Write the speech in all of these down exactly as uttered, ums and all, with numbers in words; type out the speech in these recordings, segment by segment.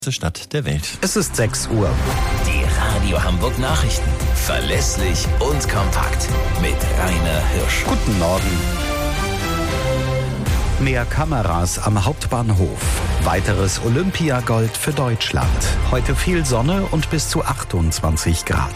Stadt der Welt. Es ist sechs Uhr. Die Radio Hamburg Nachrichten. Verlässlich und kompakt. Mit Rainer Hirsch. Guten Morgen. Mehr Kameras am Hauptbahnhof. Weiteres Olympiagold für Deutschland. Heute viel Sonne und bis zu achtundzwanzig Grad.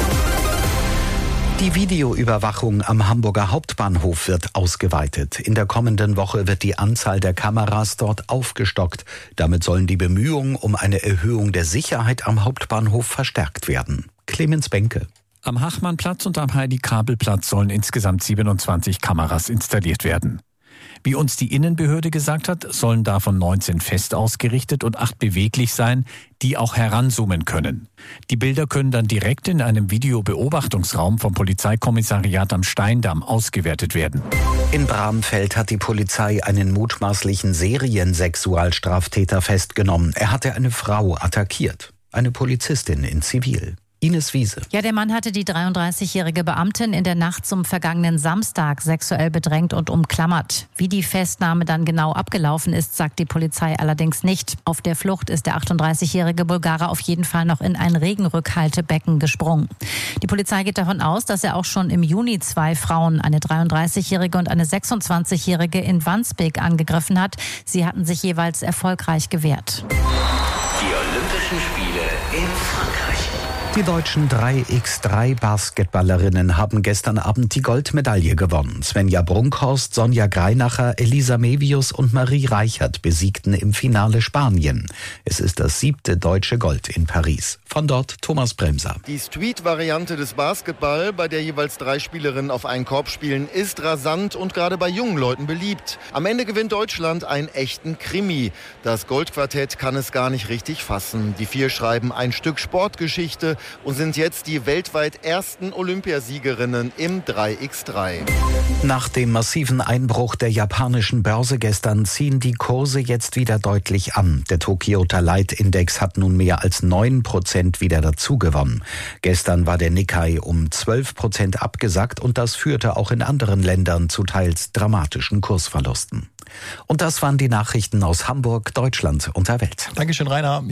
Die Videoüberwachung am Hamburger Hauptbahnhof wird ausgeweitet. In der kommenden Woche wird die Anzahl der Kameras dort aufgestockt. Damit sollen die Bemühungen um eine Erhöhung der Sicherheit am Hauptbahnhof verstärkt werden. Clemens Benke. Am Hachmannplatz und am Heidi-Kabel-Platz sollen insgesamt siebenundzwanzig Kameras installiert werden. Wie uns die Innenbehörde gesagt hat, sollen davon neunzehn fest ausgerichtet und acht beweglich sein, die auch heranzoomen können. Die Bilder können dann direkt in einem Videobeobachtungsraum vom Polizeikommissariat am Steindamm ausgewertet werden. In Bramfeld hat die Polizei einen mutmaßlichen Seriensexualstraftäter festgenommen. Er hatte eine Frau attackiert. Eine Polizistin in Zivil. Ines Wiese. Ja, der Mann hatte die dreiunddreißigjährige Beamtin in der Nacht zum vergangenen Samstag sexuell bedrängt und umklammert. Wie die Festnahme dann genau abgelaufen ist, sagt die Polizei allerdings nicht. Auf der Flucht ist der achtunddreißigjährige Bulgare auf jeden Fall noch in ein Regenrückhaltebecken gesprungen. Die Polizei geht davon aus, dass er auch schon im Juni zwei Frauen, eine dreiunddreißigjährige und eine sechsundzwanzigjährige in Wandsbek angegriffen hat. Sie hatten sich jeweils erfolgreich gewehrt. Die Olympischen Spiele in Frankreich. Die deutschen drei mal drei Basketballerinnen haben gestern Abend die Goldmedaille gewonnen. Svenja Brunkhorst, Sonja Greinacher, Elisa Mevius und Marie Reichert besiegten im Finale Spanien. Es ist das siebte deutsche Gold in Paris. Von dort Thomas Bremser. Die Street-Variante des Basketball, bei der jeweils drei Spielerinnen auf einen Korb spielen, ist rasant und gerade bei jungen Leuten beliebt. Am Ende gewinnt Deutschland einen echten Krimi. Das Goldquartett kann es gar nicht richtig fassen. Die vier schreiben ein Stück Sportgeschichte und sind jetzt die weltweit ersten Olympiasiegerinnen im drei mal drei. Nach dem massiven Einbruch der japanischen Börse gestern ziehen die Kurse jetzt wieder deutlich an. Der Tokioter Leitindex hat nun mehr als neun Prozent wieder dazugewonnen. Gestern war der Nikkei um zwölf Prozent abgesackt und das führte auch in anderen Ländern zu teils dramatischen Kursverlusten. Und das waren die Nachrichten aus Hamburg, Deutschland und der Welt. Dankeschön, Rainer.